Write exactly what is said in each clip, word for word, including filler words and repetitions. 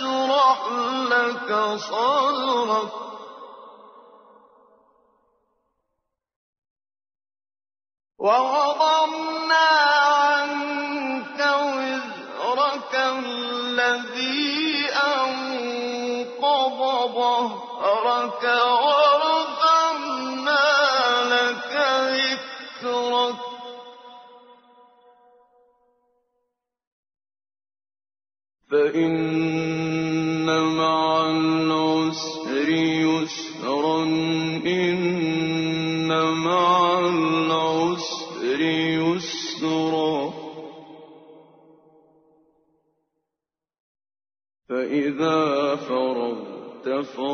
نشرح لك صدرك ووضعنا عنك وزرك الذي أنقض ظهرك ورفعنا لك ذكرك فإن مع العسر يسرا إن مع العسر يسرا فإذا فرغت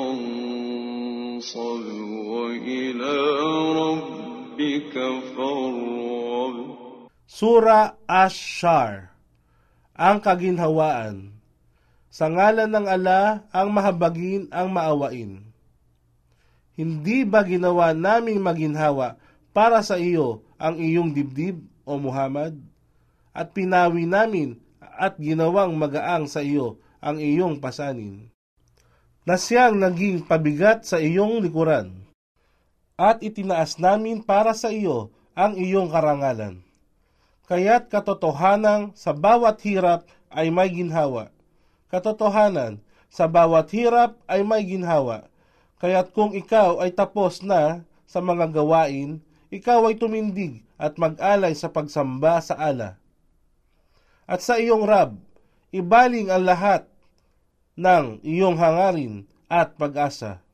فانصب وإلى ربك فارغب. Sura Ash-Shar, ang kaginhawaan. Sa ngalan ng Allah, ang mahabagin, ang maawain. Hindi ba ginawa naming maginhawa para sa iyo ang iyong dibdib, o Muhammad? At pinawi namin at ginawang magaang sa iyo ang iyong pasanin, na siyang naging pabigat sa iyong likuran. At itinaas namin para sa iyo ang iyong karangalan. Kaya't katotohanan sa bawat hirap ay may ginhawa. Katotohanan sa bawat hirap ay may ginhawa. Kaya't kung ikaw ay tapos na sa mga gawain, ikaw ay tumindig at mag-alay sa pagsamba sa Allah. At sa iyong Rab, ibaling ang lahat ng iyong hangarin at pag-asa.